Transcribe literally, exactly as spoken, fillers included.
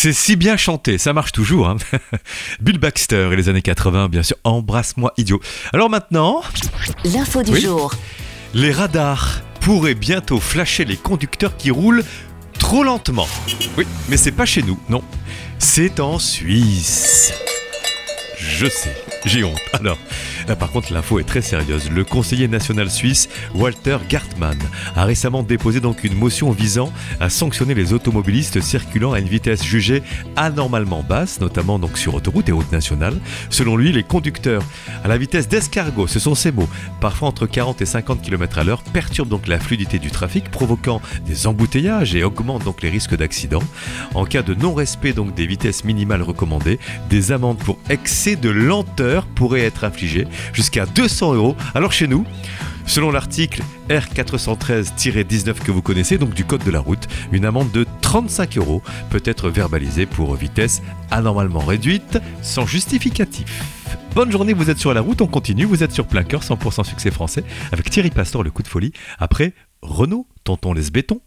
C'est si bien chanté, ça marche toujours. Hein. Bill Baxter et les années quatre-vingts, bien sûr. Embrasse-moi, idiot. Alors maintenant... L'info du Oui. jour. Les radars pourraient bientôt flasher les conducteurs qui roulent trop lentement. Oui, mais c'est pas chez nous, non. C'est en Suisse. Je sais, j'ai honte. Alors, là, par contre, l'info est très sérieuse. Le conseiller national suisse, Walter Gartmann, a récemment déposé donc une motion visant à sanctionner les automobilistes circulant à une vitesse jugée anormalement basse, notamment donc sur autoroute et route nationale. Selon lui, les conducteurs à la vitesse d'escargot, ce sont ses mots, parfois entre quarante et cinquante kilomètres à l'heure, perturbent donc la fluidité du trafic, provoquant des embouteillages et augmentent donc les risques d'accident. En cas de non-respect donc des vitesses minimales recommandées, des amendes pour excès de lenteur pourraient être infligées jusqu'à deux cents euros. Alors chez nous, selon l'article R quatre cent treize dix-neuf que vous connaissez, donc du code de la route, une amende de trente-cinq euros peut être verbalisée pour vitesse anormalement réduite sans justificatif. Bonne journée, vous êtes sur la route, on continue, vous êtes sur plein cœur, cent pour cent succès français, avec Thierry Pastor, le coup de folie, après Renaud, tonton laisse béton.